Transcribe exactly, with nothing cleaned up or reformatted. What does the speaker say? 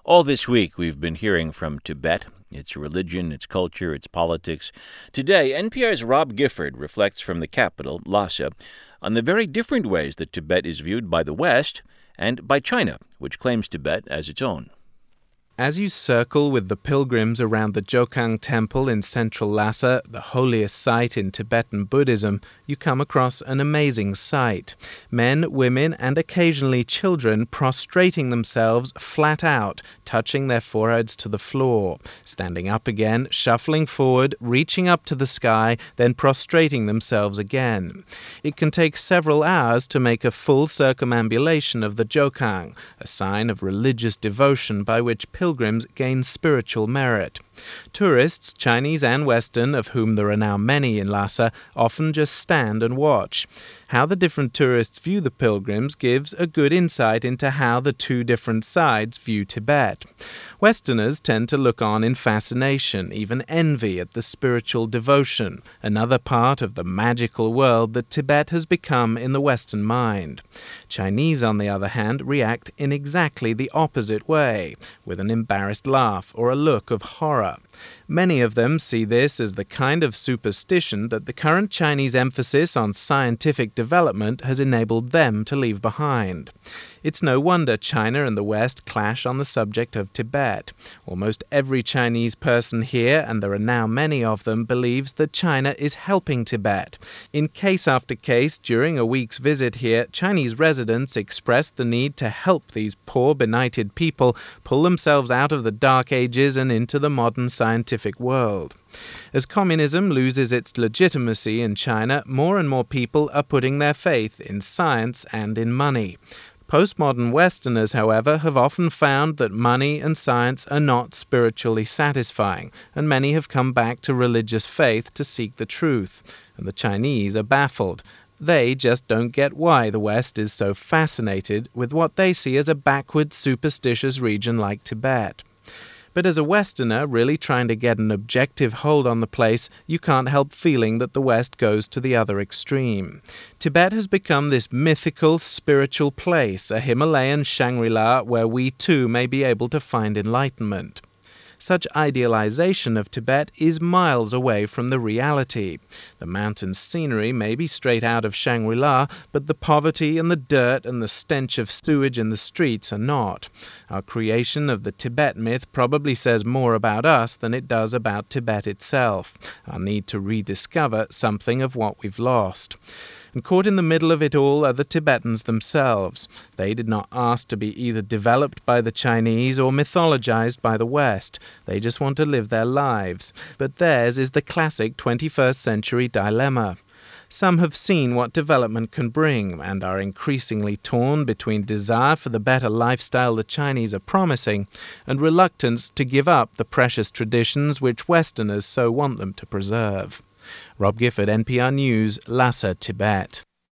All this week, we've been hearing from Tibet, its religion, its culture, its politics. Today, N P R's Rob Gifford reflects from the capital, Lhasa, on the very different ways that Tibet is viewed by the West and by China, which claims Tibet as its own. As you circle with the pilgrims around the Jokhang Temple in central Lhasa, the holiest site in Tibetan Buddhism, you come across an amazing sight. Men, women, and occasionally children prostrating themselves flat out, touching their foreheads to the floor, standing up again, shuffling forward, reaching up to the sky, then prostrating themselves again. It can take several hours to make a full circumambulation of the Jokhang, a sign of religious devotion by which pilgrims gain spiritual merit. Tourists, Chinese and Western, of whom there are now many in Lhasa, often just stand and watch. How the different tourists view the pilgrims gives a good insight into how the two different sides view Tibet. Westerners tend to look on in fascination, even envy at the spiritual devotion, another part of the magical world that Tibet has become in the Western mind. Chinese, on the other hand, react in exactly the opposite way, with an embarrassed laugh or a look of horror. Many of them see this as the kind of superstition that the current Chinese emphasis on scientific development has enabled them to leave behind. It's no wonder China and the West clash on the subject of Tibet. Almost every Chinese person here, and there are now many of them, believes that China is helping Tibet. In case after case, during a week's visit here, Chinese residents expressed the need to help these poor, benighted people pull themselves out of the dark ages and into the modern scientific world. As communism loses its legitimacy in China, more and more people are putting their faith in science and in money. Postmodern Westerners, however, have often found that money and science are not spiritually satisfying, and many have come back to religious faith to seek the truth, and the Chinese are baffled. They just don't get why the West is so fascinated with what they see as a backward, superstitious region like Tibet. But as a Westerner really trying to get an objective hold on the place, you can't help feeling that the West goes to the other extreme. Tibet has become this mythical, spiritual place, a Himalayan Shangri-La where we too may be able to find enlightenment. Such idealization of Tibet is miles away from the reality. The mountain scenery may be straight out of Shangri-La, but the poverty and the dirt and the stench of sewage in the streets are not. Our creation of the Tibet myth probably says more about us than it does about Tibet itself, our need to rediscover something of what we've lost. And caught in the middle of it all are the Tibetans themselves. They did not ask to be either developed by the Chinese or mythologized by the West. They just want to live their lives. But theirs is the classic twenty-first century dilemma. Some have seen what development can bring and are increasingly torn between desire for the better lifestyle the Chinese are promising and reluctance to give up the precious traditions which Westerners so want them to preserve. Rob Gifford, N P R News, Lhasa, Tibet.